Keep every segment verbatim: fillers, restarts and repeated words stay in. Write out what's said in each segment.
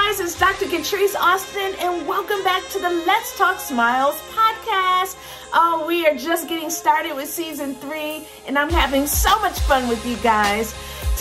guys, it's Doctor Catrice Austin, and welcome back to the Let's Talk Smiles podcast. Oh, we are just getting started with season three, and I'm having so much fun with you guys.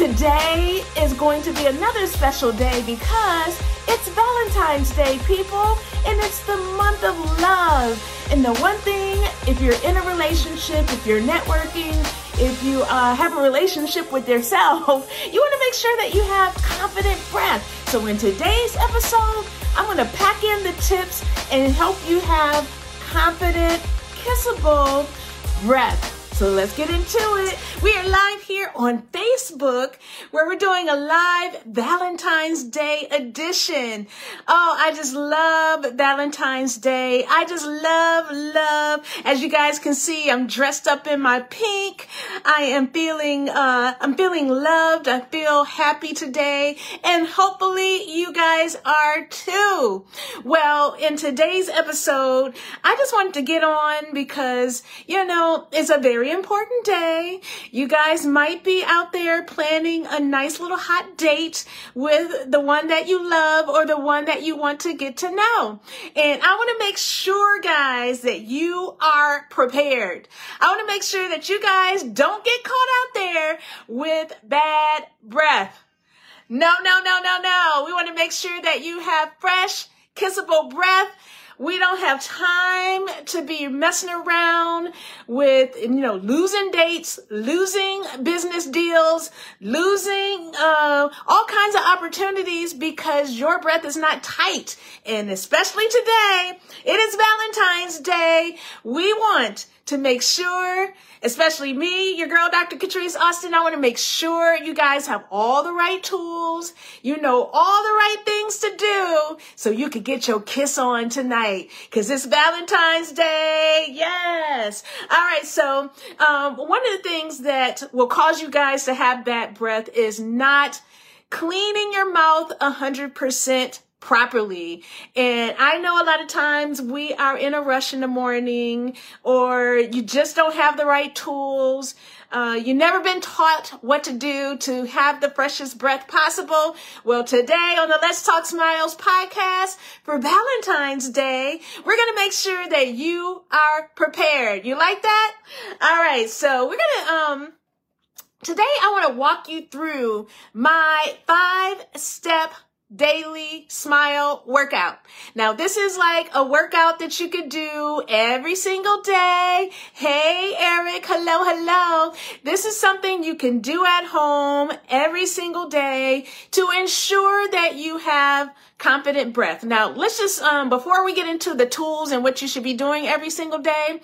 Today is going to be another special day because it's Valentine's Day, people, and it's the month of love. And the one thing, if you're in a relationship, if you're networking, if you uh, have a relationship with yourself, you want to make sure that you have confident breath. So in today's episode, I'm going to pack in the tips and help you have confident, kissable breath. So let's get into it. We are live here on Facebook where we're doing a live Valentine's Day edition. Oh, I just love Valentine's Day. I just love, love. As you guys can see, I'm dressed up in my pink. I am feeling, uh, I'm feeling loved. I feel happy today. And hopefully you guys are too. Well, in today's episode, I just wanted to get on because, you know, it's a very important day. You guys might be out there planning a nice little hot date with the one that you love or the one that you want to get to know. And I want to make sure, guys, that you are prepared. I want to make sure that you guys don't get caught out there with bad breath. No, no, no, no, no. We want to make sure that you have fresh, kissable breath. We don't have time to be messing around with, you know, losing dates, losing business deals, losing uh, all kinds of opportunities because your breath is not tight. And especially today, it is Valentine's Day. We want to make sure, especially me, your girl, Doctor Catrice Austin, I want to make sure you guys have all the right tools, you know, all the right things to do so you can get your kiss on tonight because it's Valentine's Day. Yes. All right. So um, one of the things that will cause you guys to have bad breath is not cleaning your mouth one hundred percent properly. And I know a lot of times we are in a rush in the morning or you just don't have the right tools. Uh, you've never been taught what to do to have the freshest breath possible. Well, today on the Let's Talk Smiles podcast for Valentine's Day, we're going to make sure that you are prepared. You like that? All right. So we're going to, um, today I want to walk you through my five step daily smile workout. Now, this is like a workout that you could do every single day. Hey, Eric. Hello, hello. This is something you can do at home every single day to ensure that you have confident breath. Now, let's just, um, before we get into the tools and what you should be doing every single day,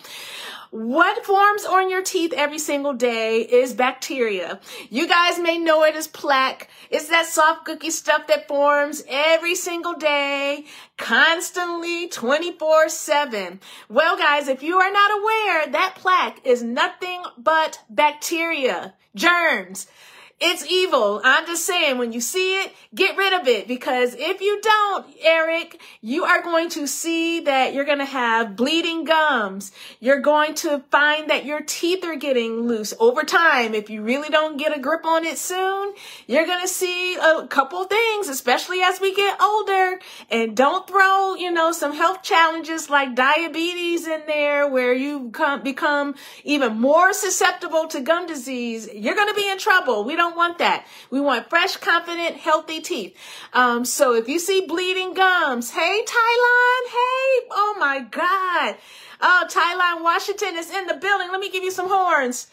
what forms on your teeth every single day is bacteria. You guys may know it as plaque. It's that soft cookie stuff that forms every single day, constantly, twenty-four seven. Well, guys, if you are not aware, that plaque is nothing but bacteria, germs. It's evil. I'm just saying, when you see it, get rid of it. Because if you don't, Eric, you are going to see that you're going to have bleeding gums. You're going to find that your teeth are getting loose over time. If you really don't get a grip on it soon, you're going to see a couple things, especially as we get older. And don't throw, you know, some health challenges like diabetes in there where you come, become even more susceptible to gum disease. You're going to be in trouble. We don't want that. We want fresh, confident, healthy teeth. Um, so if you see bleeding gums, hey, Tyline, hey, oh my God. Oh, Tyline Washington is in the building. Let me give you some horns.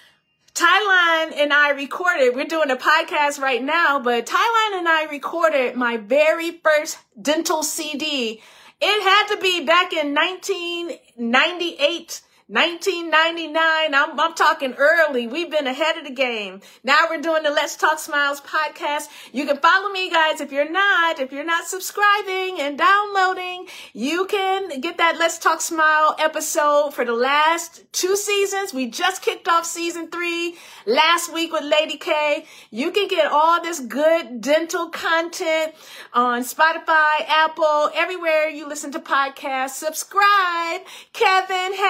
Tyline and I recorded, we're doing a podcast right now, but Tyline and I recorded my very first dental C D. It had to be back in nineteen ninety-eight. nineteen ninety-nine, I'm, I'm talking early. We've been ahead of the game. Now we're doing the Let's Talk Smiles podcast. You can follow me, guys. If you're not, if you're not subscribing and downloading, you can get that Let's Talk Smile episode for the last two seasons. We just kicked off season three last week with Lady K. You can get all this good dental content on Spotify, Apple, everywhere you listen to podcasts. Subscribe. Kevin, hey.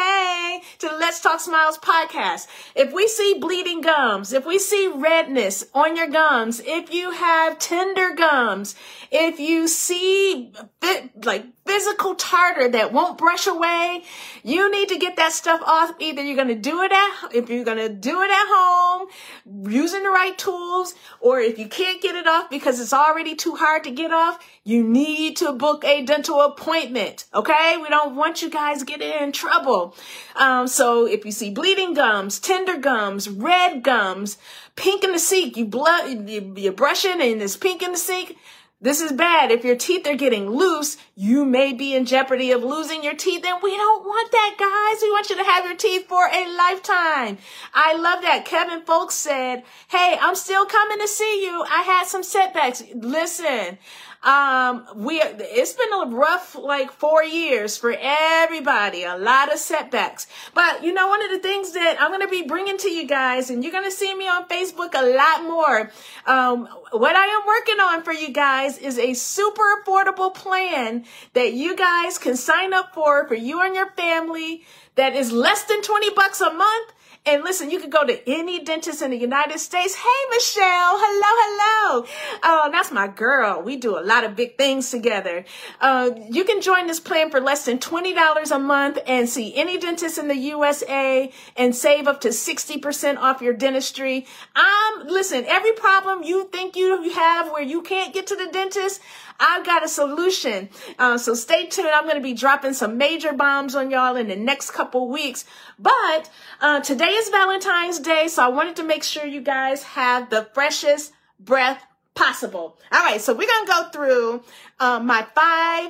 okay, to the Let's Talk Smiles podcast. If we see bleeding gums, if we see redness on your gums, if you have tender gums, if you see like physical tartar that won't brush away, you need to get that stuff off. Either you're going to do it at, if you're going to do it at home, using the right tools, or if you can't get it off because it's already too hard to get off, you need to book a dental appointment. Okay. We don't want you guys getting in trouble. Um, so if you see bleeding gums, tender gums, red gums, pink in the sink, you blood, you, you're brushing and there's pink in the sink. This is bad. If your teeth are getting loose, you may be in jeopardy of losing your teeth, and we don't want that, guys. We want you to have your teeth for a lifetime. I love that. Kevin Folks said, hey, I'm still coming to see you. I had some setbacks. Listen, um, we, it's been a rough, like, four years for everybody, a lot of setbacks. But, you know, one of the things that I'm going to be bringing to you guys, and you're going to see me on Facebook a lot more, um, what I am working on for you guys is a super affordable plan that you guys can sign up for, for you and your family, that is less than twenty bucks a month. And listen, you can go to any dentist in the United States. Hey, Michelle. Hello, hello. Oh, that's my girl. We do a lot of big things together. Uh, you can join this plan for less than twenty dollars a month and see any dentist in the U S A and save up to sixty percent off your dentistry. Um, listen, every problem you think you have where you can't get to the dentist, I've got a solution. Uh, so stay tuned. I'm going to be dropping some major bombs on y'all in the next couple weeks. But uh, today is Valentine's Day, so I wanted to make sure you guys have the freshest breath possible. All right, so we're going to go through uh, my five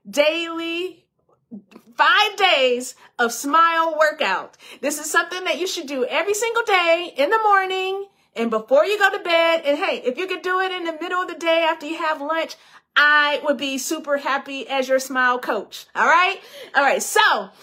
daily Five days of smile workout. This is something that you should do every single day in the morning and before you go to bed. And hey, if you could do it in the middle of the day after you have lunch, I would be super happy as your smile coach. All right. All right. So,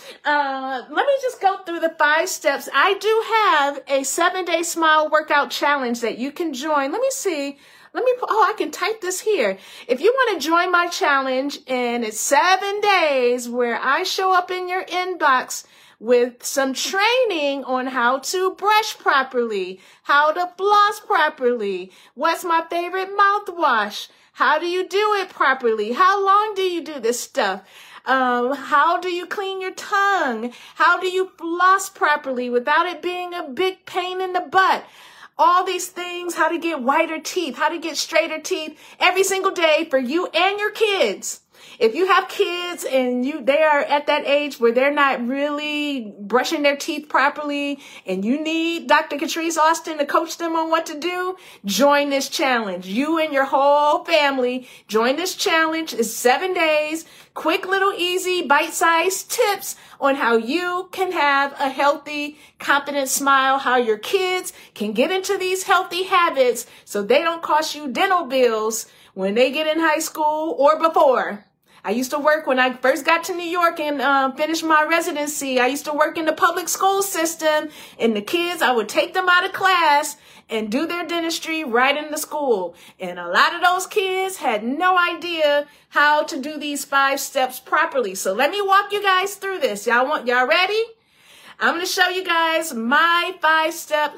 uh, let me just go through the five steps. I do have a seven day smile workout challenge that you can join. Let me see. Let me, oh, I can type this here. If you want to join my challenge, and it's seven days where I show up in your inbox with some training on how to brush properly, how to floss properly, what's my favorite mouthwash, how do you do it properly, how long do you do this stuff, um, how do you clean your tongue, how do you floss properly without it being a big pain in the butt. All these things, how to get whiter teeth, how to get straighter teeth every single day for you and your kids. If you have kids and you they are at that age where they're not really brushing their teeth properly and you need Doctor Catrice Austin to coach them on what to do, join this challenge. You and your whole family join this challenge. It's seven days, quick little easy bite-sized tips on how you can have a healthy, confident smile, how your kids can get into these healthy habits so they don't cost you dental bills when they get in high school or before. I used to work when I first got to New York and uh, finished my residency. I used to work in the public school system, and the kids, I would take them out of class and do their dentistry right in the school. And a lot of those kids had no idea how to do these five steps properly. So let me walk you guys through this. Y'all want, y'all ready? I'm going to show you guys my five step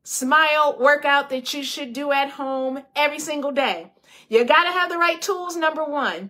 smile workout that you should do at home every single day. You got to have the right tools, number one.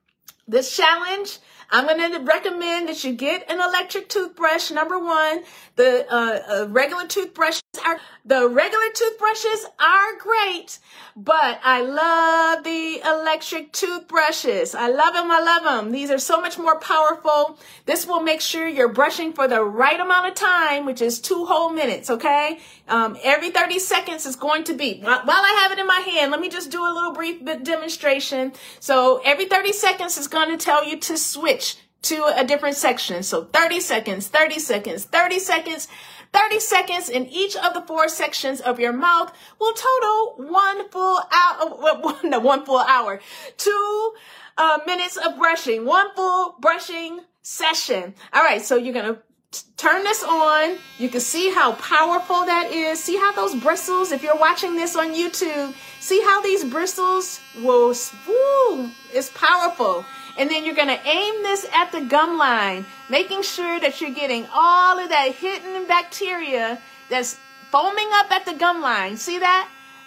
This challenge, I'm going to recommend that you get an electric toothbrush. Number one, the uh, uh, regular toothbrushes are the regular toothbrushes are great, but I love the electric toothbrushes. I love them. I love them. These are so much more powerful. This will make sure you're brushing for the right amount of time, which is two whole minutes. Okay. Um, every thirty seconds is going to be, while I have it in my hand, let me just do a little brief demonstration. So every thirty seconds is going to tell you to switch to a different section. So thirty seconds, thirty seconds, thirty seconds, thirty seconds in each of the four sections of your mouth will total one full hour, no, one full hour, two uh, minutes of brushing, one full brushing session. All right. So you're going to turn this on. You can see how powerful that is. See how those bristles, if you're watching this on YouTube, see how these bristles will, woo, it's powerful. And then you're going to aim this at the gum line, making sure that you're getting all of that hidden bacteria that's foaming up at the gum line. See that?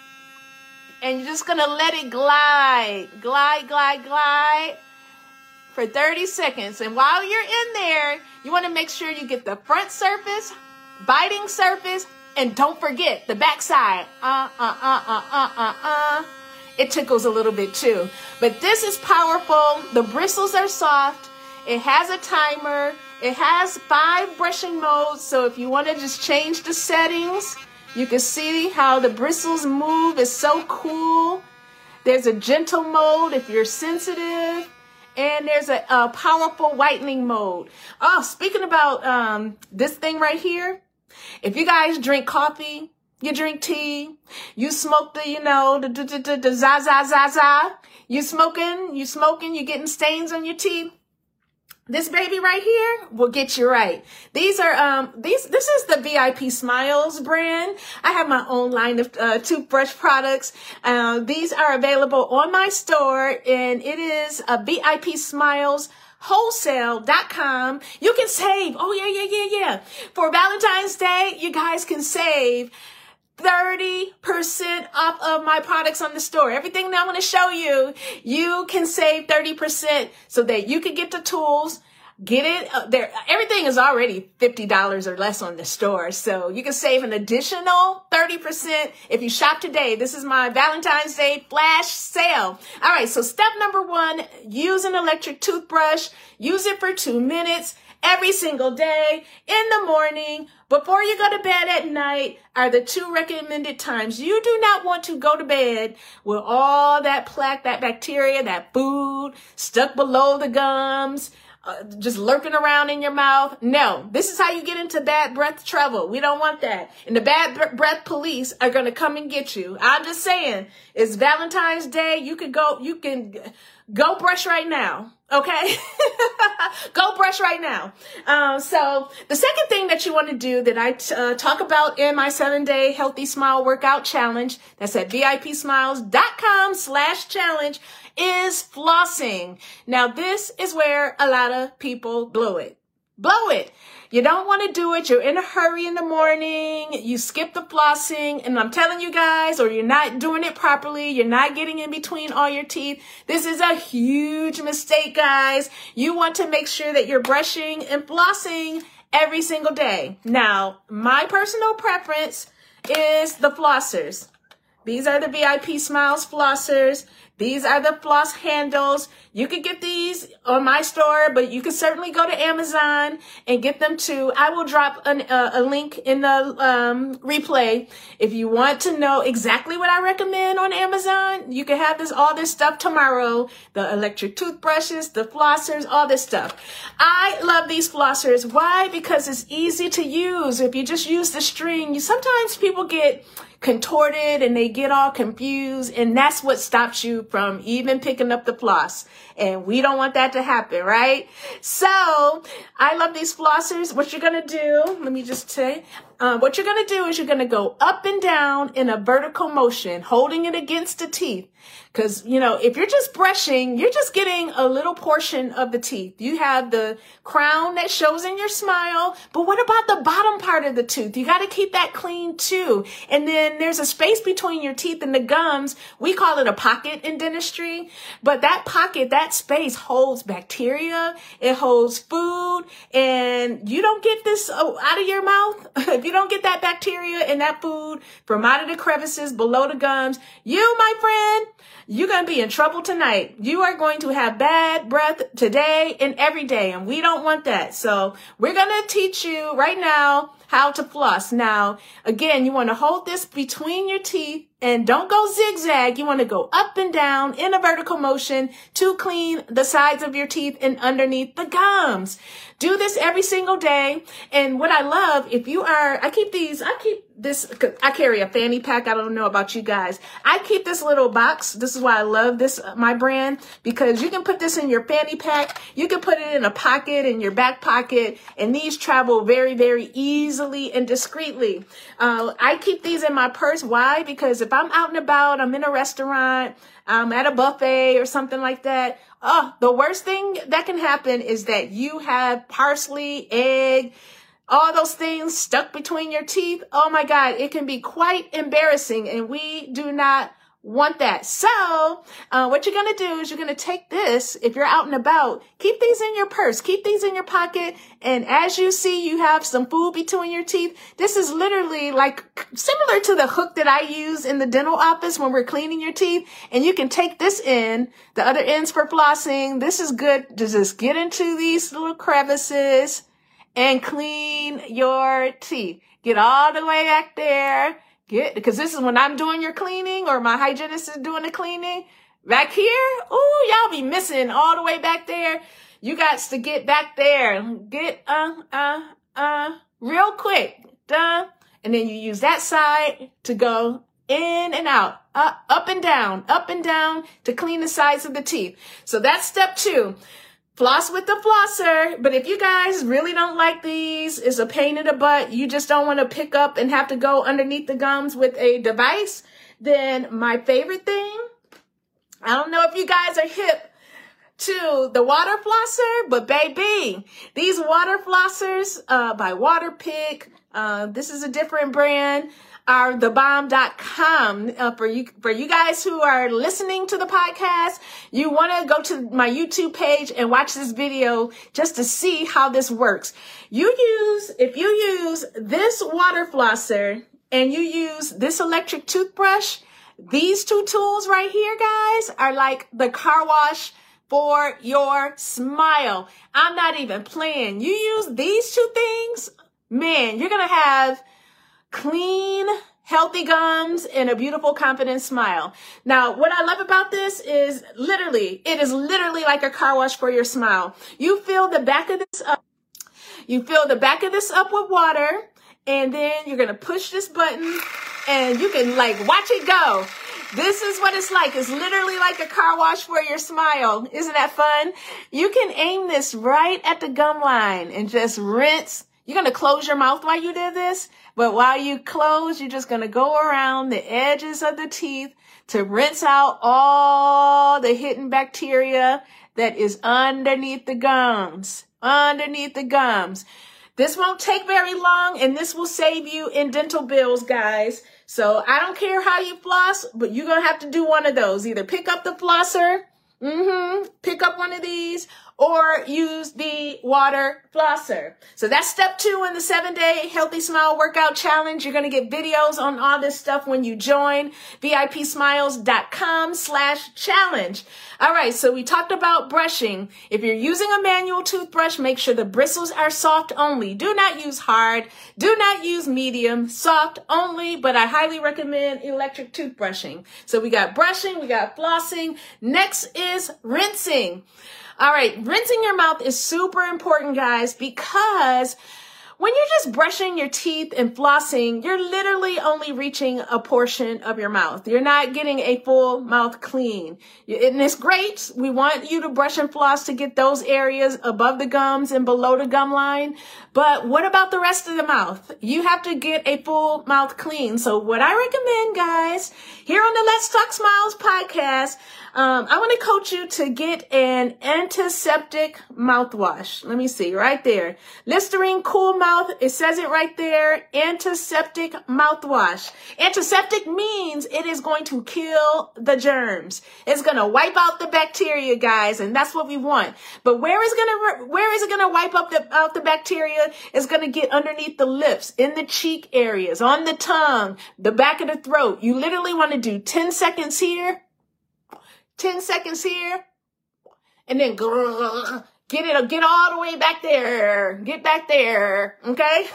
And you're just going to let it glide, glide, glide, glide for thirty seconds. And while you're in there, you want to make sure you get the front surface, biting surface, and don't forget the back side. Uh, uh, uh, uh, uh, uh, uh. It tickles a little bit too. But this is powerful. The bristles are soft. It has a timer. It has five brushing modes. So if you want to just change the settings, you can see how the bristles move. It's so cool. There's a gentle mode if you're sensitive. And there's a, a powerful whitening mode. Oh, speaking about um, this thing right here. If you guys drink coffee, you drink tea, you smoke the, you know, the, the, the, the, the za, za, za, za. You smoking, you smoking, you're getting stains on your teeth. This baby right here will get you right. These are, um, these, this is the V I P Smiles brand. I have my own line of uh, toothbrush products. Uh, these are available on my store, and it is a V I P Smiles wholesale dot com. You can save. Oh, yeah, yeah, yeah, yeah. For Valentine's Day, you guys can save thirty percent off of my products on the store. Everything that I'm going to show you, you can save thirty percent so that you can get the tools, get it uh, there. Everything is already fifty dollars or less on the store. So you can save an additional thirty percent if you shop today. This is my Valentine's Day flash sale. All right. So step number one, use an electric toothbrush. Use it for two minutes every single day in the morning. Before you go to bed at night are the two recommended times. You do not want to go to bed with all that plaque, that bacteria, that food stuck below the gums, uh, just lurking around in your mouth. No, this is how you get into bad breath trouble. We don't want that. And the bad breath police are going to come and get you. I'm just saying, it's Valentine's Day. You can go, you can go brush right now. Okay. Go brush right now. Um, so the second thing that you want to do that I t- uh, talk about in my seven day healthy smile workout challenge, that's at V I P smiles dot com slash challenge, is flossing. Now this is where a lot of people blow it. Blow it. You don't want to do it. You're in a hurry in the morning. You skip the flossing. And I'm telling you guys, or you're not doing it properly. You're not getting in between all your teeth. This is a huge mistake, guys. You want to make sure that you're brushing and flossing every single day. Now, my personal preference is the flossers. These are the V I P Smiles flossers. These are the floss handles. You could get these on my store, but you can certainly go to Amazon and get them too. I will drop an, uh, a link in the um, replay. If you want to know exactly what I recommend on Amazon, you can have this all this stuff tomorrow. The electric toothbrushes, the flossers, all this stuff. I love these flossers. Why? Because it's easy to use. If you just use the string, you sometimes people get contorted and they get all confused, and that's what stops you from even picking up the floss. And we don't want that to happen, right? So I love these flossers. What you're going to do, let me just say, uh, what you're going to do is you're going to go up and down in a vertical motion, holding it against the teeth. Because, you know, if you're just brushing, you're just getting a little portion of the teeth. You have the crown that shows in your smile, but what about the bottom part of the tooth? You got to keep that clean too. And then there's a space between your teeth and the gums. We call it a pocket in dentistry, but that pocket, that space holds bacteria. It holds food, and you don't get this out of your mouth. If you don't get that bacteria and that food from out of the crevices below the gums, you, my friend, you're going to be in trouble tonight. You are going to have bad breath today and every day, and we don't want that. So we're going to teach you right now how to floss. Now, again, you want to hold this between your teeth and don't go zigzag. You want to go up and down in a vertical motion to clean the sides of your teeth and underneath the gums. Do this every single day. And what I love, if you are, I keep these, I keep this, I carry a fanny pack. I don't know about you guys. I keep this little box. This is why I love this, my brand, because you can put this in your fanny pack. You can put it in a pocket, in your back pocket, and these travel very, very easily and discreetly. Uh, I keep these in my purse. Why? Because if I'm out and about, I'm in a restaurant, I'm at a buffet or something like that. Oh, the worst thing that can happen is that you have parsley, egg, all those things stuck between your teeth. Oh my God, it can be quite embarrassing, and we do not want that. So uh, what you're going to do is you're going to take this, if you're out and about, keep these in your purse, keep these in your pocket. And as you see, you have some food between your teeth. This is literally like similar to the hook that I use in the dental office when we're cleaning your teeth. And you can take this in, the other ends for flossing. This is good to just get into these little crevices and clean your teeth. Get all the way back there. Get, because this is when I'm doing your cleaning or my hygienist is doing the cleaning. Back here, ooh, y'all be missing all the way back there. You got to get back there. Get, uh, uh, uh, real quick. Done. And then you use that side to go in and out, up, up and down, up and down to clean the sides of the teeth. So that's step two. Floss with the flosser. But if you guys really don't like these, it's a pain in the butt, you just don't want to pick up and have to go underneath the gums with a device, then my favorite thing, I don't know if you guys are hip to the water flosser, but baby, these water flossers uh, by Waterpik, uh, this is a different brand, are the bomb dot com. Uh, for you, for you guys who are listening to the podcast, you want to go to my YouTube page and watch this video just to see how this works. You use, if you use this water flosser and you use this electric toothbrush, these two tools right here, guys, are like the car wash for your smile. I'm not even playing. You use these two things, man, you're going to have clean, healthy gums and a beautiful, confident smile. Now, what I love about this is literally, it is literally like a car wash for your smile. You fill the back of this up. You fill the back of this up with water, and then you're going to push this button and you can like watch it go. This is what it's like. It's literally like a car wash for your smile. Isn't that fun? You can aim this right at the gum line and just rinse. You're going to close your mouth while you do this, but while you close, you're just going to go around the edges of the teeth to rinse out all the hidden bacteria that is underneath the gums, underneath the gums. This won't take very long, and this will save you in dental bills, guys. So I don't care how you floss, but you're going to have to do one of those. Either pick up the flosser, mm-hmm, pick up one of these, or use the water flosser. So that's step two in the seven-day Healthy Smile Workout Challenge. You're going to get videos on all this stuff when you join VIPsmiles.com slash challenge. All right, so we talked about brushing. If you're using a manual toothbrush, make sure the bristles are soft only. Do not use hard. Do not use medium. Soft only, but I highly recommend electric toothbrushing. So we got brushing, we got flossing. Next is rinsing. All right, rinsing your mouth is super important, guys, because when you're just brushing your teeth and flossing, you're literally only reaching a portion of your mouth. You're not getting a full mouth clean. And it's great. We want you to brush and floss to get those areas above the gums and below the gum line. But what about the rest of the mouth? You have to get a full mouth clean. So what I recommend, guys, here on the Let's Talk Smiles podcast, Um, I want to coach you to get an antiseptic mouthwash. Let me see, right there. Listerine Cool Mouth, it says it right there, antiseptic mouthwash. Antiseptic means it is going to kill the germs. It's going to wipe out the bacteria, guys, and that's what we want. But where is going to where is it going to wipe up the, out the bacteria? It's going to get underneath the lips, in the cheek areas, on the tongue, the back of the throat. You literally want to do ten seconds here, ten seconds here, and then get it, get all the way back there. Get back there, okay?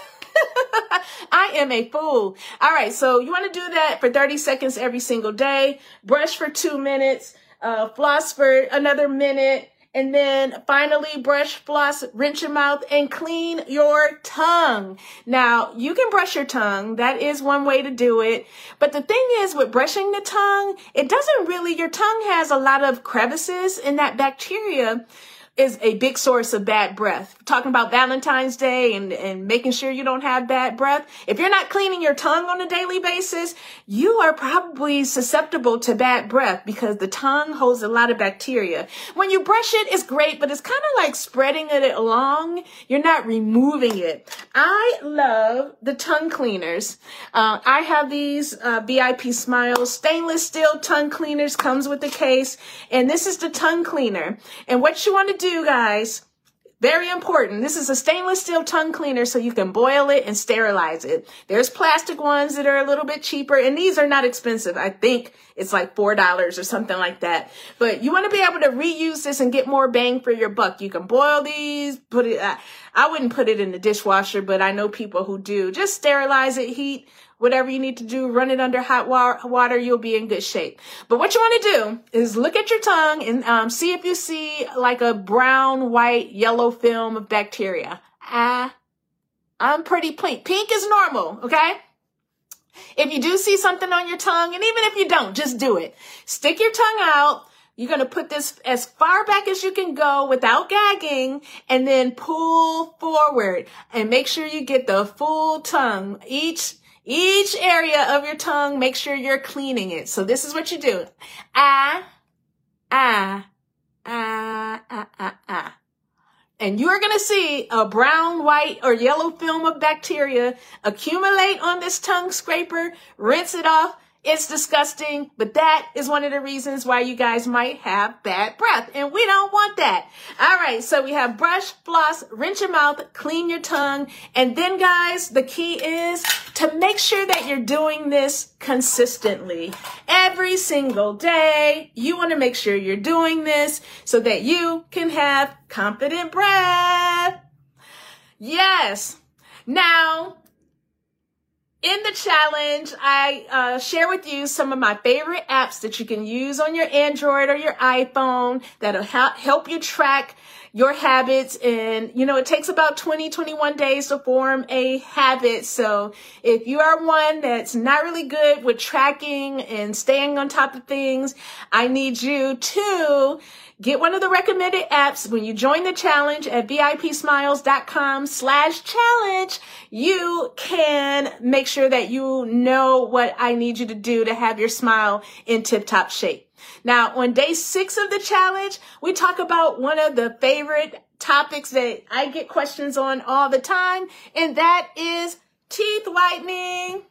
I am a fool. All right, so you want to do that for thirty seconds every single day. Brush for two minutes, uh, floss for another minute, And then finally, brush, floss, rinse your mouth, and clean your tongue. Now, you can brush your tongue. That is one way to do it. But the thing is, with brushing the tongue, it doesn't really, your tongue has a lot of crevices, and that bacteria is a big source of bad breath. We're talking about Valentine's Day and, and making sure you don't have bad breath. If you're not cleaning your tongue on a daily basis, you are probably susceptible to bad breath because the tongue holds a lot of bacteria. When you brush it, it's great, but it's kind of like spreading it along. You're not removing it. I love the tongue cleaners. Uh, I have these uh, V I P Smiles stainless steel tongue cleaners, comes with the case, and this is the tongue cleaner. And what you want to do, guys, very important. This is a stainless steel tongue cleaner, so you can boil it and sterilize it. There's plastic ones that are a little bit cheaper, and these are not expensive. I think it's like four dollars or something like that. But you want to be able to reuse this and get more bang for your buck. You can boil these, put it, uh, I wouldn't put it in the dishwasher, but I know people who do. Just sterilize it, heat, whatever you need to do, run it under hot water, you'll be in good shape. But what you want to do is look at your tongue and um, see if you see like a brown, white, yellow film of bacteria. Ah, I'm pretty pink. Pink is normal, okay? If you do see something on your tongue, and even if you don't, just do it. Stick your tongue out. You're going to put this as far back as you can go without gagging, and then pull forward and make sure you get the full tongue. Each Each area of your tongue, make sure you're cleaning it. So this is what you do. Ah, ah, ah, ah, ah, ah. And you're going to see a brown, white, or yellow film of bacteria accumulate on this tongue scraper. Rinse it off. It's disgusting, but that is one of the reasons why you guys might have bad breath, and we don't want that. All right, so we have brush, floss, rinse your mouth, clean your tongue, and then, guys, the key is to make sure that you're doing this consistently. Every single day, you want to make sure you're doing this so that you can have confident breath. Yes. Now, in the challenge, I uh, share with you some of my favorite apps that you can use on your Android or your iPhone that'll ha- help you track your habits. And, you know, it takes about twenty, twenty-one days to form a habit. So if you are one that's not really good with tracking and staying on top of things, I need you to get one of the recommended apps. When you join the challenge at VIPsmiles.com slash challenge, you can make sure that you know what I need you to do to have your smile in tip-top shape. Now, on day six of the challenge, we talk about one of the favorite topics that I get questions on all the time, and that is teeth whitening.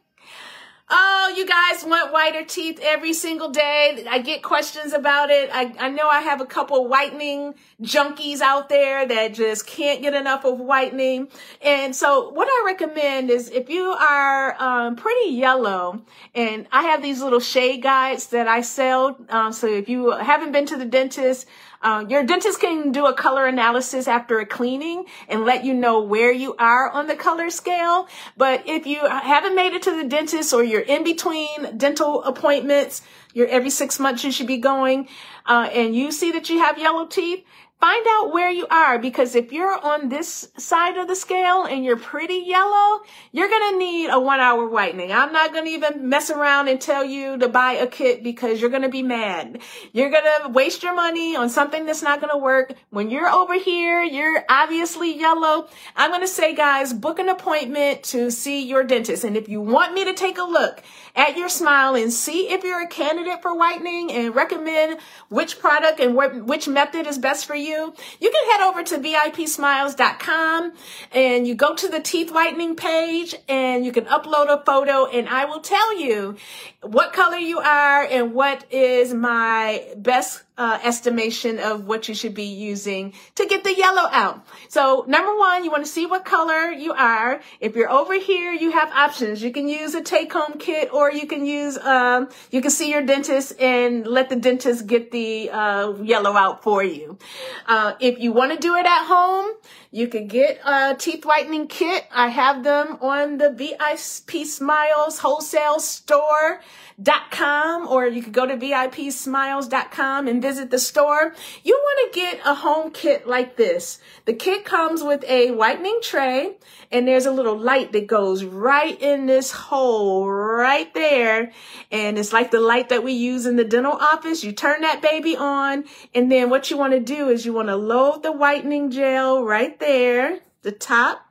Oh, you guys want whiter teeth every single day. I get questions about it. I, I know I have a couple whitening junkies out there that just can't get enough of whitening. And so what I recommend is if you are um, pretty yellow, and I have these little shade guides that I sell. Um, so if you haven't been to the dentist, Uh, your dentist can do a color analysis after a cleaning and let you know where you are on the color scale. But if you haven't made it to the dentist, or you're in between dental appointments, you're every six months you should be going, uh, and you see that you have yellow teeth, find out where you are, because if you're on this side of the scale and you're pretty yellow, you're going to need a one hour whitening. I'm not going to even mess around and tell you to buy a kit, because you're going to be mad. You're going to waste your money on something that's not going to work. When you're over here, you're obviously yellow. I'm going to say, guys, book an appointment to see your dentist. And if you want me to take a look at your smile and see if you're a candidate for whitening and recommend which product and wh- which method is best for you, you can head over to V I P smiles dot com and you go to the teeth whitening page and you can upload a photo, and I will tell you what color you are and what is my best uh, estimation of what you should be using to get the yellow out. So number one, you want to see what color you are. If you're over here, you have options. You can use a take-home kit, or you can use, um, you can see your dentist and let the dentist get the uh, yellow out for you. Uh, if you want to do it at home, you can get a teeth whitening kit. I have them on the V I P Smiles wholesale store dot com, or you could go to V I P smiles dot com and visit visit the store, you want to get a home kit like this. The kit comes with a whitening tray, and there's a little light that goes right in this hole right there. And it's like the light that we use in the dental office. You turn that baby on, and then what you want to do is you want to load the whitening gel right there, the top,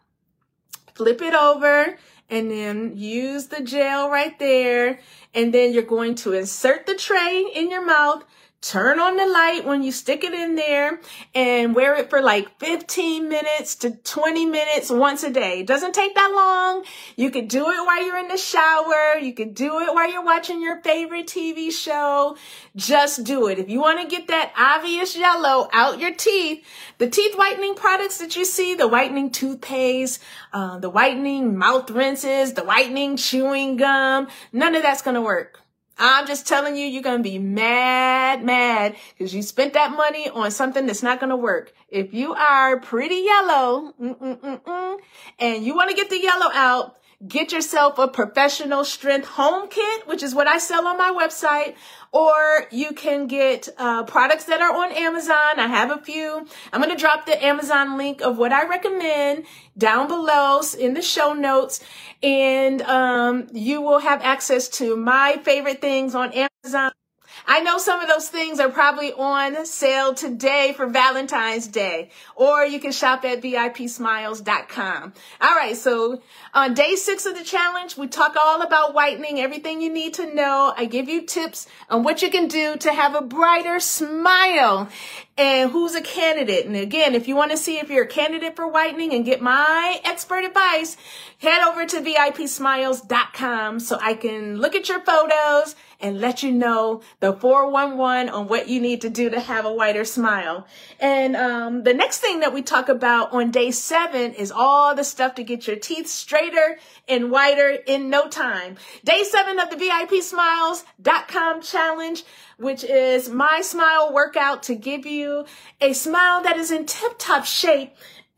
flip it over, and then use the gel right there. And then you're going to insert the tray in your mouth, turn on the light when you stick it in there, and wear it for like fifteen minutes to twenty minutes once a day. It doesn't take that long. You could do it while you're in the shower. You could do it while you're watching your favorite T V show. Just do it. If you want to get that obvious yellow out your teeth, the teeth whitening products that you see, the whitening toothpaste, uh, the whitening mouth rinses, the whitening chewing gum, none of that's going to work. I'm just telling you, you're going to be mad, mad, because you spent that money on something that's not going to work. If you are pretty yellow, mm-mm-mm-mm, and you want to get the yellow out, get yourself a professional strength home kit, which is what I sell on my website, or you can get uh, products that are on Amazon. I have a few. I'm going to drop the Amazon link of what I recommend down below in the show notes, and um, you will have access to my favorite things on Amazon. I know some of those things are probably on sale today for Valentine's Day, or you can shop at V I P smiles dot com. All right, so on day six of the challenge, we talk all about whitening, everything you need to know. I give you tips on what you can do to have a brighter smile and who's a candidate. And again, if you want to see if you're a candidate for whitening and get my expert advice, head over to V I P smiles dot com so I can look at your photos and let you know the four one one on what you need to do to have a whiter smile. And um, the next thing that we talk about on day seven is all the stuff to get your teeth straighter and whiter in no time. Day seven of the V I P smiles dot com challenge, which is my smile workout to give you a smile that is in tip-top shape,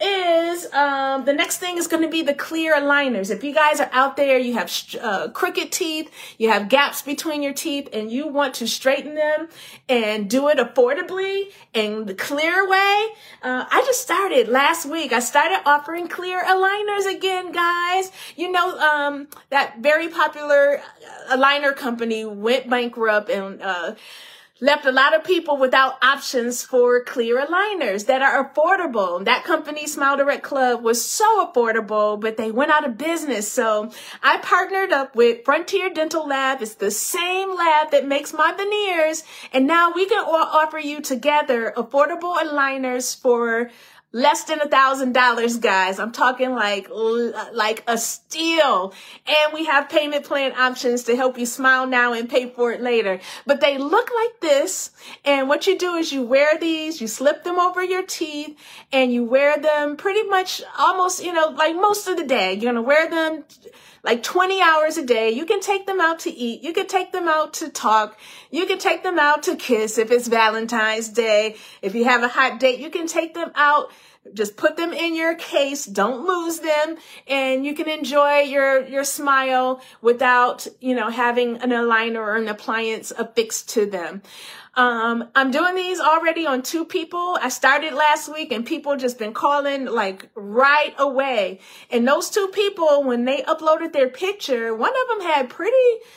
is um, the next thing is going to be the clear aligners. If you guys are out there, you have uh, crooked teeth, you have gaps between your teeth, and you want to straighten them and do it affordably and the clear way, uh, I just started last week. I started offering clear aligners again, guys. You know, um, that very popular aligner company went bankrupt and uh left a lot of people without options for clear aligners that are affordable. That company, Smile Direct Club, was so affordable, but they went out of business. So I partnered up with Frontier Dental Lab. It's the same lab that makes my veneers. And now we can offer you together affordable aligners for less than a thousand dollars, guys. I'm talking like, like a steal. And we have payment plan options to help you smile now and pay for it later. But they look like this. And what you do is you wear these, you slip them over your teeth, and you wear them pretty much almost, you know, like most of the day. You're going to wear them like twenty hours a day. You can take them out to eat. You can take them out to talk. You can take them out to kiss if it's Valentine's Day. If you have a hot date, you can take them out. Just put them in your case. Don't lose them. And you can enjoy your, your smile without, you know, having an aligner or an appliance affixed to them. Um, I'm doing these already on two people. I started last week and people just been calling like right away. And those two people, when they uploaded their picture, one of them had pretty,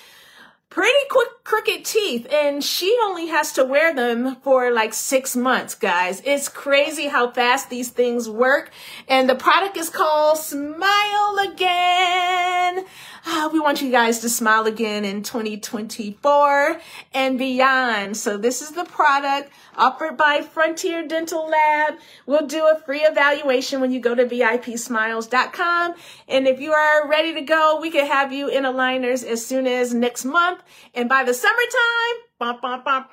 pretty quick crooked teeth, and she only has to wear them for like six months, guys. It's crazy how fast these things work. And the product is called Smile Again. Uh, we want you guys to smile again in twenty twenty-four and beyond. So this is the product offered by Frontier Dental Lab. We'll do a free evaluation when you go to V I P smiles dot com. And if you are ready to go, we can have you in aligners as soon as next month. And by the summertime, bah, bah, bah,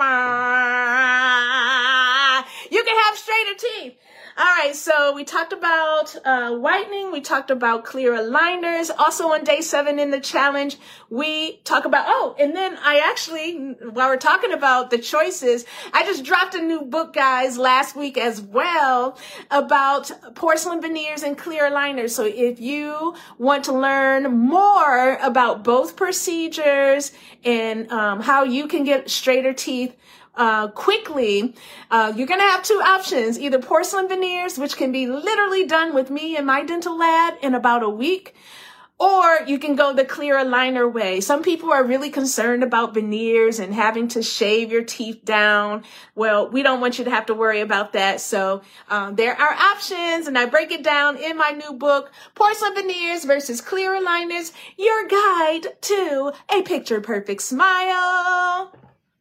bah, you can have straighter teeth. All right, so we talked about uh, whitening. We talked about clear aligners. Also on day seven in the challenge, we talk about, oh, and then I actually, while we're talking about the choices, I just dropped a new book, guys, last week as well about porcelain veneers and clear aligners. So if you want to learn more about both procedures and um, how you can get straighter teeth uh, quickly, uh, you're going to have two options, either porcelain veneers, which can be literally done with me in my dental lab in about a week, or you can go the clear aligner way. Some people are really concerned about veneers and having to shave your teeth down. Well, we don't want you to have to worry about that. So um, there are options, and I break it down in my new book, Porcelain Veneers versus Clear Aligners, your guide to a picture perfect smile.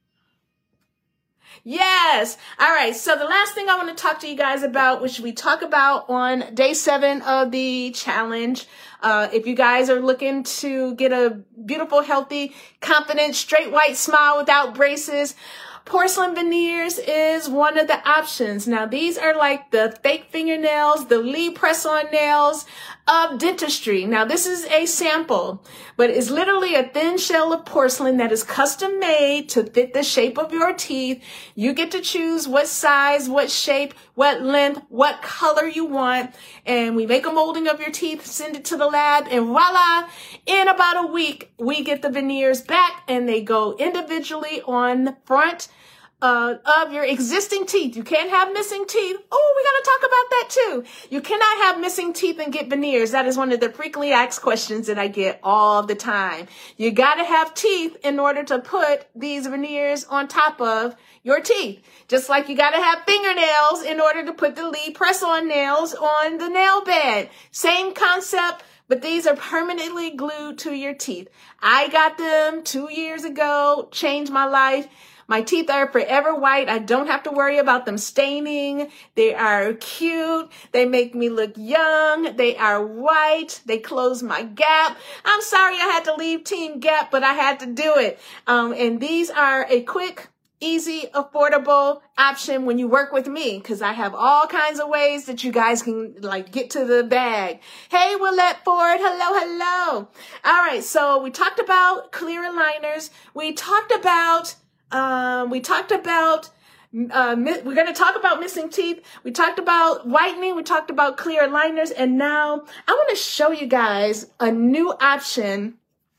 Yes. All right. So the last thing I want to talk to you guys about, which we talk about on day seven of the challenge. Uh, if you guys are looking to get a beautiful, healthy, confident, straight white smile without braces, porcelain veneers is one of the options. Now, these are like the fake fingernails, the Lee press-on nails of dentistry. Now, this is a sample, but it's literally a thin shell of porcelain that is custom made to fit the shape of your teeth. You get to choose what size, what shape, what length, what color you want. And we make a molding of your teeth, send it to the lab, and voila, in about a week, we get the veneers back and they go individually on the front Uh, of your existing teeth. You can't have missing teeth. Oh, we got to talk about that too. You cannot have missing teeth and get veneers. That is one of the frequently asked questions that I get all the time. You got to have teeth in order to put these veneers on top of your teeth. Just like you got to have fingernails in order to put the Lee press-on nails on the nail bed. Same concept. But these are permanently glued to your teeth. I got them two years ago, changed my life. My teeth are forever white. I don't have to worry about them staining. They are cute. They make me look young. They are white. They close my gap. I'm sorry I had to leave Team Gap, but I had to do it. Um, and these are a quick, easy, affordable option when you work with me, because I have all kinds of ways that you guys can like get to the bag. Hey, Willette Ford. Hello, hello. All right. So we talked about clear aligners. We talked about Um, we talked about, uh, we're going to talk about missing teeth. We talked about whitening. We talked about clear aligners. And now I want to show you guys a new option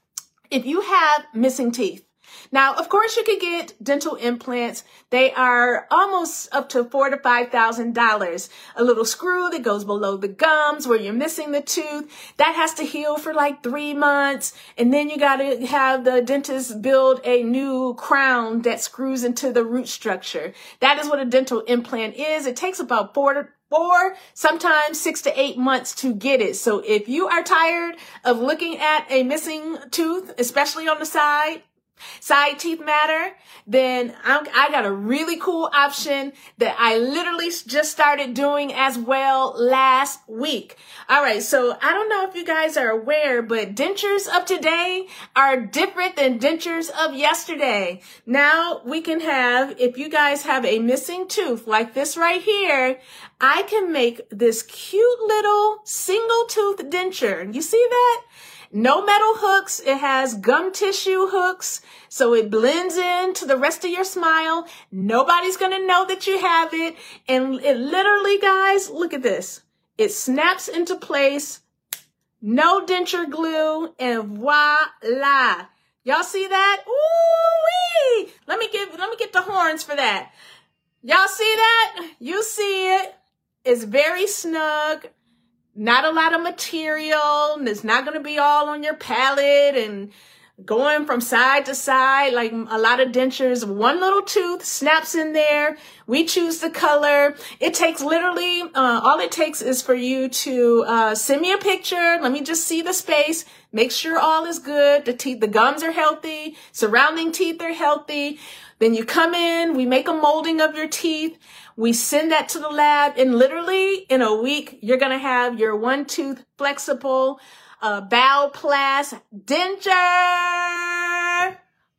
if you have missing teeth. Now, of course, you could get dental implants. They are almost up to four to five thousand dollars. A little screw that goes below the gums where you're missing the tooth. That has to heal for like three months. And then you got to have the dentist build a new crown that screws into the root structure. That is what a dental implant is. It takes about four to Four, sometimes six to eight months to get it. So if you are tired of looking at a missing tooth, especially on the side, side teeth matter, then I'm, I got a really cool option that I literally just started doing as well last week. All right. So I don't know if you guys are aware, but dentures of today are different than dentures of yesterday. Now we can have, if you guys have a missing tooth like this right here, I can make this cute little single tooth denture. You see that? No metal hooks. It has gum tissue hooks, so it blends into the rest of your smile. Nobody's going to know that you have it. And it literally, guys, look at this. It snaps into place. No denture glue, and voila. Y'all see that? Ooh-wee! Let me give, let me get the horns for that. Y'all see that? You see it. It's very snug. Not a lot of material. It's not going to be all on your palate and going from side to side like a lot of dentures. One little tooth snaps in there. We choose the color. It takes literally, uh, all it takes is for you to uh, send me a picture. Let me just see the space. Make sure all is good. The teeth, the gums are healthy. Surrounding teeth are healthy. Then you come in. We make a molding of your teeth. We send that to the lab, and literally in a week, you're going to have your one tooth flexible uh, Bal-Plast denture.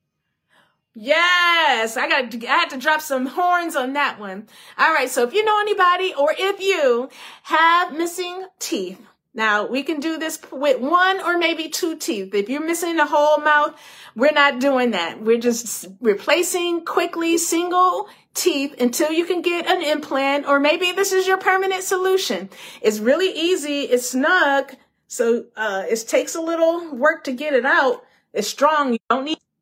Yes, I got. I had to drop some horns on that one. All right, so if you know anybody, or if you have missing teeth, now we can do this with one or maybe two teeth. If you're missing the whole mouth, we're not doing that. We're just replacing quickly single teeth until you can get an implant, or maybe this is your permanent solution. It's really easy. It's snug. So uh, it takes a little work to get it out. It's strong. You don't need.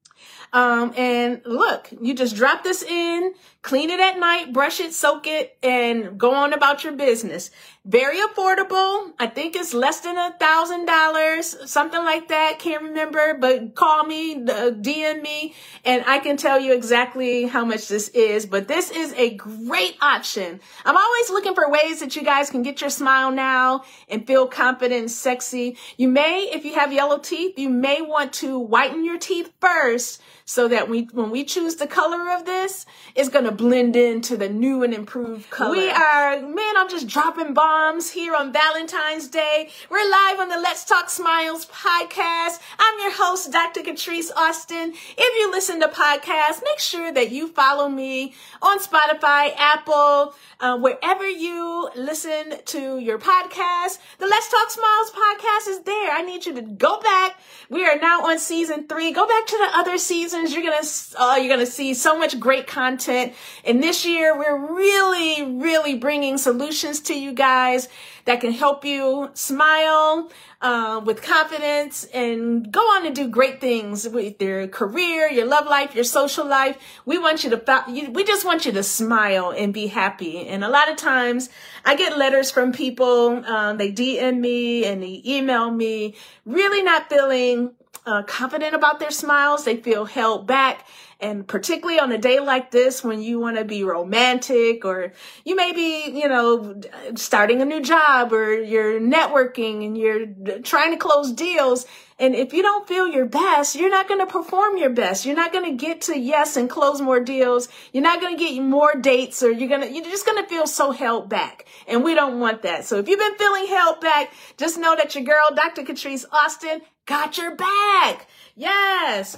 Um, and look, you just drop this in, clean it at night, brush it, soak it, and go on about your business. Very affordable. I think it's less than a thousand dollars, something like that. Can't remember, but call me, uh, D M me, and I can tell you exactly how much this is. But this is a great option. I'm always looking for ways that you guys can get your smile now and feel confident and sexy. You may, if you have yellow teeth, you may want to whiten your teeth first, so that we, when we choose the color of this, it's going to blend into the new and improved color. We are, man, I'm just dropping bombs here on Valentine's Day. We're live on the Let's Talk Smiles podcast. I'm your host, Doctor Catrice Austin. If you listen to podcasts, make sure that you follow me on Spotify, Apple, uh, wherever you listen to your podcast. The Let's Talk Smiles podcast is there. I need you to go back. We are now on season three. Go back to the other seasons. You're gonna, uh, you're gonna see so much great content. And this year, we're really, really bringing solutions to you guys that can help you smile uh, with confidence and go on and do great things with your career, your love life, your social life. We want you to, we just want you to smile and be happy. And a lot of times I get letters from people, um, they D M me and they email me, really not feeling uh, confident about their smiles. They feel held back. And particularly on a day like this, when you want to be romantic, or you may be, you know, starting a new job, or you're networking and you're trying to close deals. And if you don't feel your best, you're not going to perform your best. You're not going to get to yes and close more deals. You're not going to get more dates, or you're going to, you're just going to feel so held back. And we don't want that. So if you've been feeling held back, just know that your girl, Doctor Catrice Austin, got your back. Yes.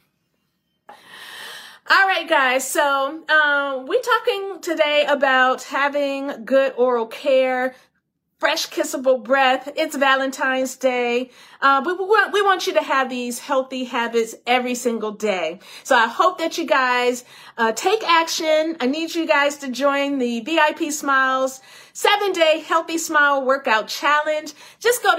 All right, guys. So, um, we're talking today about having good oral care, fresh kissable breath. It's Valentine's Day. Uh, but we want, we want you to have these healthy habits every single day. So I hope that you guys, uh, take action. I need you guys to join the V I P Smiles seven day Healthy Smile Workout Challenge. Just go to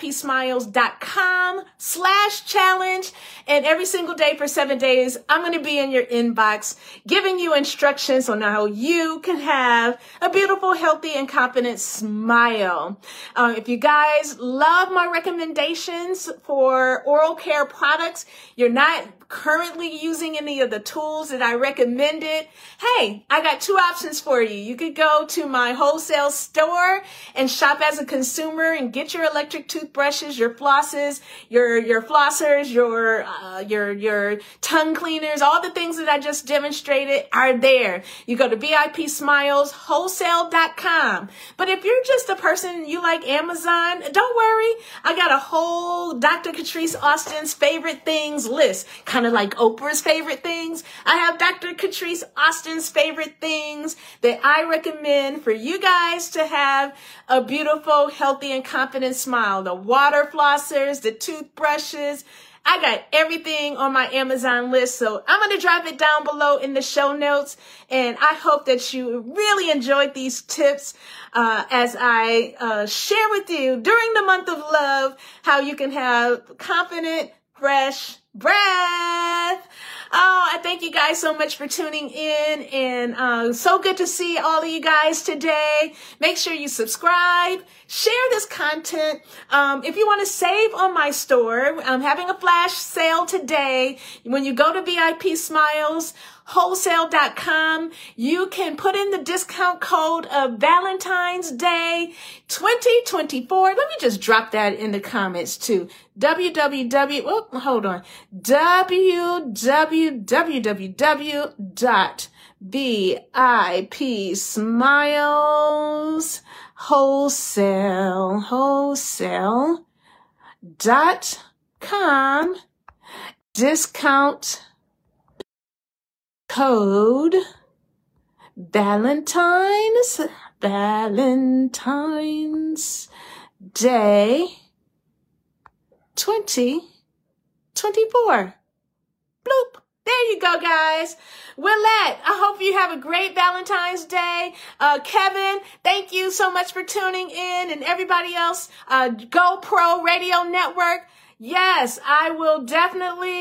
vipsmiles.com slash challenge. And every single day for seven days, I'm going to be in your inbox giving you instructions on how you can have a beautiful, healthy, and confident smile. Uh, if you guys love my recommendations for oral care products, you're not currently using any of the tools that I recommended, hey, I got two options for you. You could go to my wholesale store and shop as a consumer and get your electric toothbrushes, your flosses, your your flossers, your uh, your your tongue cleaners, all the things that I just demonstrated are there. You go to V I P smiles wholesale dot com. But if you're just a person, you like Amazon, don't worry. I got a whole Doctor Catrice Austin's favorite things list, kind of like Oprah's favorite things. I have Doctor Catrice Austin's favorite things that I recommend for you guys to have a beautiful, healthy, and confident smile. The water flossers, the toothbrushes. I got everything on my Amazon list, so I'm going to drop it down below in the show notes. And I hope that you really enjoyed these tips uh, as I uh, share with you during the month of love how you can have confident, fresh breath. Oh, I thank you guys so much for tuning in, and uh, so good to see all of you guys today. Make sure you subscribe, share this content. Um, if you want to save on my store, I'm having a flash sale today. When you go to V I P smiles wholesale dot com, you can put in the discount code of Valentine's Day twenty twenty-four. Let me just drop that in the comments too. www, oh, hold on. www dot V I P smiles wholesale, wholesale dot com. Discount code Valentine's, Valentine's Day twenty twenty-four. Bloop. There you go, guys. Willette, I hope you have a great Valentine's Day. Uh, Kevin, thank you so much for tuning in, and everybody else, uh, GoPro Radio Network. Yes, I will definitely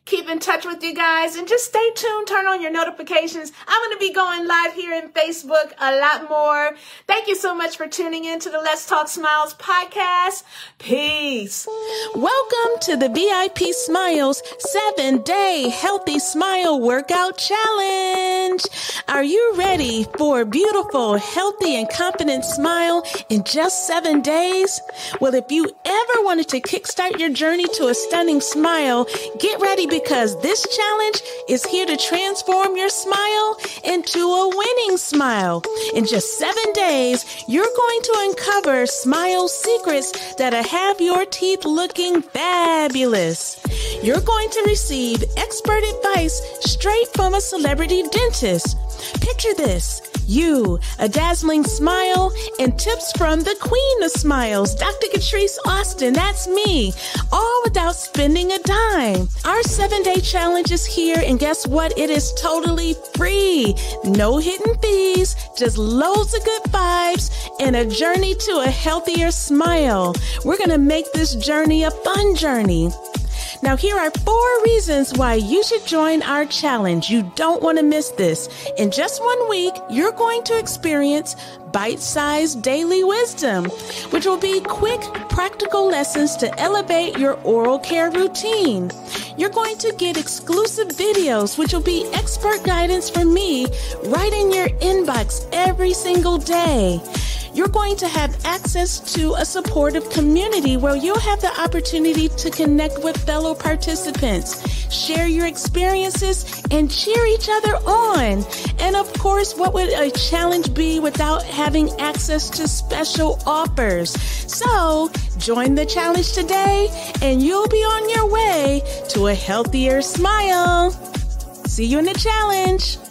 keep in touch with you guys, and just stay tuned. Turn on your notifications. I'm going to be going live here in Facebook a lot more. Thank you so much for tuning in to the Let's Talk Smiles podcast. Peace. Welcome to the V I P Smiles seven-day Healthy Smile Workout Challenge. Are you ready for a beautiful, healthy, and confident smile in just seven days? Well, if you ever wanted to kickstart your journey to a stunning smile, get ready because this challenge is here to transform your smile into a winning smile. In just seven days, you're going to uncover smile secrets that'll have your teeth looking fabulous. You're going to receive expert advice straight from a celebrity dentist. Picture this. You, a dazzling smile, and tips from the queen of smiles, Doctor Catrice Austin, that's me, all without spending a dime. Our seven-day challenge is here, and guess what? It is totally free. No hidden fees, just loads of good vibes, and a journey to a healthier smile. We're going to make this journey a fun journey. Now, here are four reasons why you should join our challenge. You don't want to miss this. In just one week, you're going to experience bite-sized daily wisdom, which will be quick, practical lessons to elevate your oral care routine. You're going to get exclusive videos, which will be expert guidance from me right in your inbox every single day. You're going to have access to a supportive community where you'll have the opportunity to connect with fellow participants, share your experiences, and cheer each other on. And of course, what would a challenge be without having access to special offers? So join the challenge today, and you'll be on your way to a healthier smile. See you in the challenge.